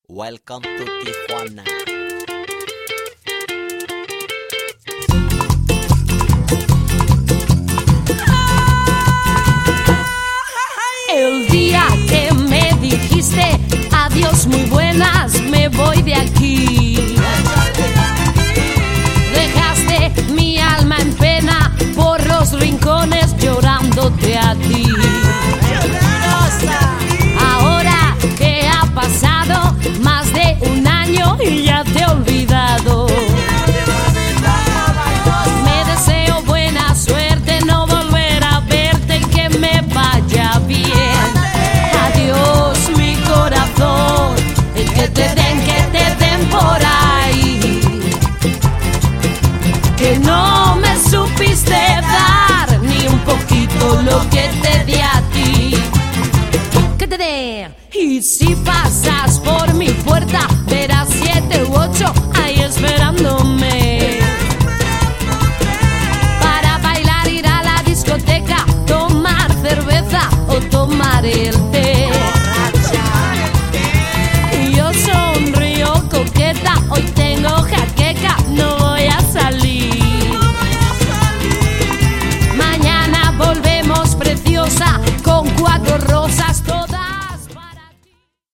Welcome to Tijuana. El día que me dijiste adiós muy buenas, me voy de aquí. Dejaste mi alma en pena por los rincones llorándote a ti. Ahora que ha pasado más de un año y ya te he olvidado. Me deseo buena suerte, no volver a verte, que me vaya bien. Adiós mi corazón, que te den por ahí. Que no me supiste dar ni un poquito lo que te di a ti. Que te dé, y si pasas por